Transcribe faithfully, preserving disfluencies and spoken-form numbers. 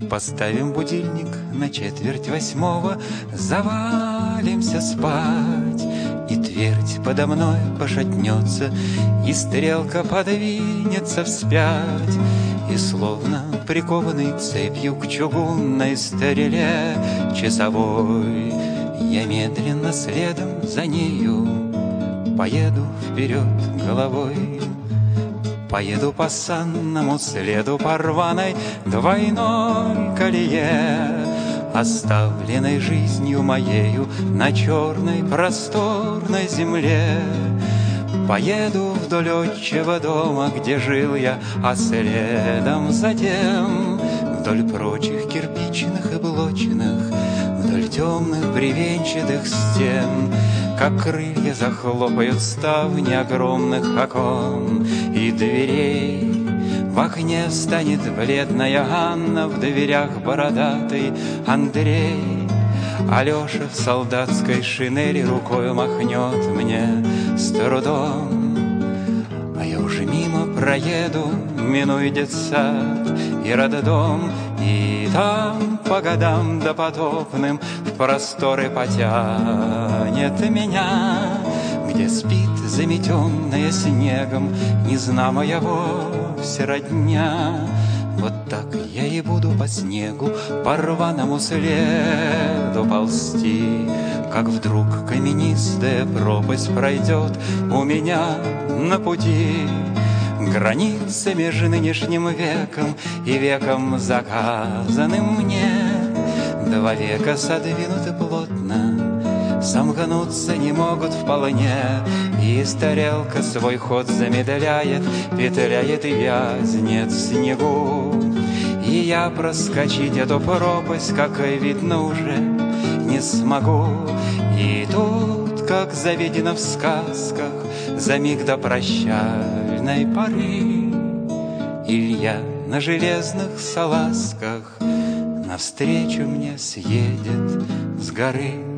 Поставим будильник на четверть восьмого, завалимся спать, и твердь подо мной пошатнется, и стрелка подвинется вспять. И словно прикованный цепью к чугунной стреле часовой, я медленно следом за нею поеду вперед головой. Поеду по санному следу, по рваной двойной колее, оставленной жизнью моею на черной просторной земле. Поеду вдоль отчего дома, где жил я, а следом затем вдоль прочих кирпичных и блочных, вдоль темных бревенчатых стен. Как крылья захлопают ставни огромных окон и дверей. В окне встанет бледная Анна, в дверях бородатый Андрей. Алеша в солдатской шинели рукой махнет мне с трудом. А я уже мимо проеду, минуя детсад и роддом, и там по годам допотопным в просторы потянет меня, где спит заметенная снегом незнамая вовсе родня. Вот так я и буду по снегу, по рваному следу ползти, как вдруг каменистая пропасть пройдет у меня на пути. Границы между нынешним веком и веком заказанным мне два века содвинуты плотно, сомкнуться не могут вполне. И старелка свой ход замедляет, петляет и вязнет в снегу. И я проскочить эту пропасть, как видно, уже не смогу. И тут, как заведено в сказках, за миг до прощальной поры, Илья на железных салазках навстречу мне съедет с горы.